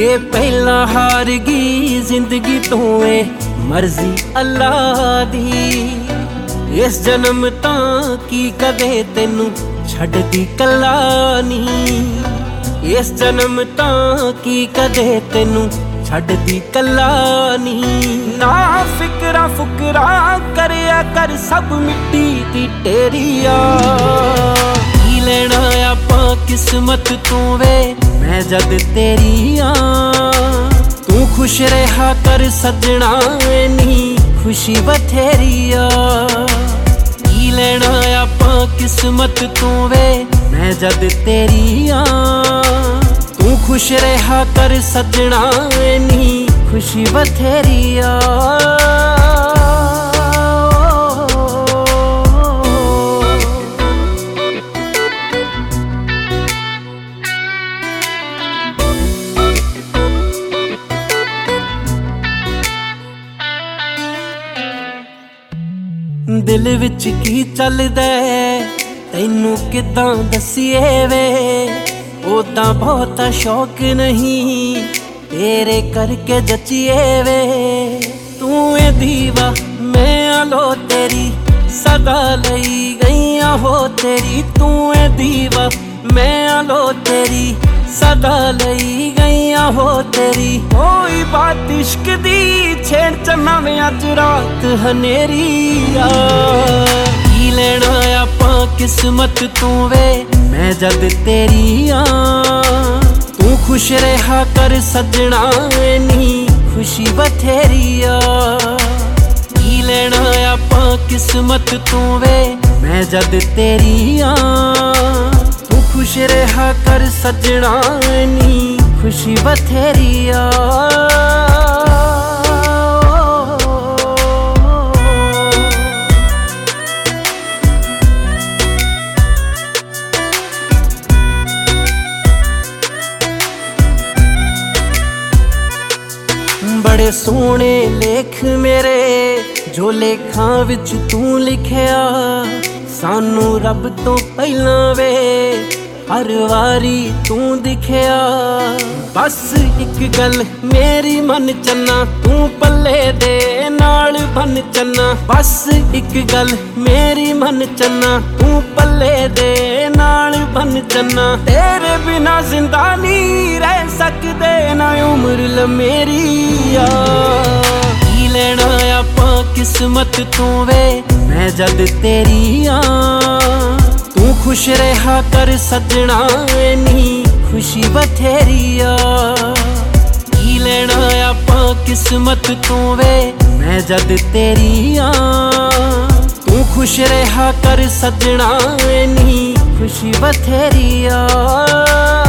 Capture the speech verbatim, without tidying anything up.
जे पहला हार गई जिंदगी तो ए मर्जी अल्लाह दी। इस जन्म तां की कदे तेनू छड्डदी कल्ला नी। इस जन्म तां की कदे तेनू छड्डदी कल्ला नी। ना फिकरा फुकरा करया कर सब मिट्टी दी टेरिया। की लेना आपां किस्मत तू वे मैं जद तेरी आ। तू खुश रहा कर सजना नी खुशी बथेरी आ। की लेना आपां किस्मत तू वे मैं जद तेरी आ। तू खुश रहा कर सजना नी खुशी बथेरी आ। दिल विच की चलदा तैनू किदां दसीए वे। ओदां बहुता शौक नहीं तेरे करके जचिए वे। तू ए दीवा मैं आलो तेरी सदा लई गईया हो तेरी। तू ए दीवा मैं आलो तेरी सदा लई गईया हो तेरी। कोई बात इश्क दी छेड़ चन्ना में अज रात हनेरी आ। की लेना आपां किस्मत तू वे मैं जद तेरी आ। तू खुश रहा कर सजना नी खुशी बथेरी आ। की लेना आपां किस्मत तू वे मैं जद तेरी आ। तू खुश रहा कर सजना नी खुशी बथेरी आ। बड़े सोहने लेख मेरे जो लेखां विच तू लिखिया। सानू रब तो पहला वे हर वारी तू दिखिया। बस एक गल मेरी मन चन्ना तू पल्ले दे नाल बन चन्ना। बस एक गल मेरी मन चन्ना तू पल्ले दे नाल बन चन्ना। तेरे बिना जिंदा नहीं रह सकदे ना उम्र लमेरी आ। की लेना आपां किस्मत तू वे मैं जद तेरी आ। तू खुश रहा कर सजना नी खुशी बथेरी आ। की लेना आपां किस्मत तू वे मैं जद तेरी आ। तू खुश रहा कर सजना नी खुशी बथेरी आ।